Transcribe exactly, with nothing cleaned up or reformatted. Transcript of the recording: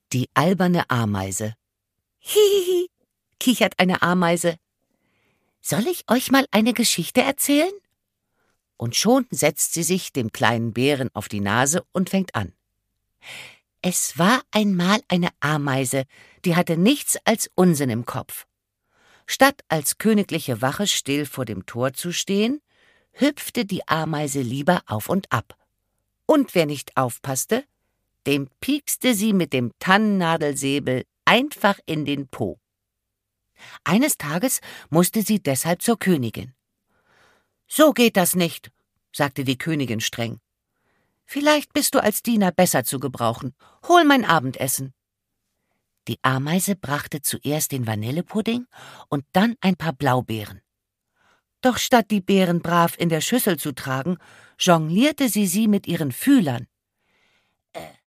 Die alberne Ameise. Hihihi, kichert eine Ameise. Soll ich euch mal eine Geschichte erzählen? Und schon setzt sie sich dem kleinen Bären auf die Nase und fängt an. Es war einmal eine Ameise, die hatte nichts als Unsinn im Kopf. Statt als königliche Wache still vor dem Tor zu stehen, hüpfte die Ameise lieber auf und ab. Und wer nicht aufpasste, dem piekste sie mit dem Tannennadelsäbel einfach in den Po. Eines Tages musste sie deshalb zur Königin. »So geht das nicht«, sagte die Königin streng. »Vielleicht bist du als Diener besser zu gebrauchen. Hol mein Abendessen.« Die Ameise brachte zuerst den Vanillepudding und dann ein paar Blaubeeren. Doch statt die Beeren brav in der Schüssel zu tragen, jonglierte sie sie mit ihren Fühlern.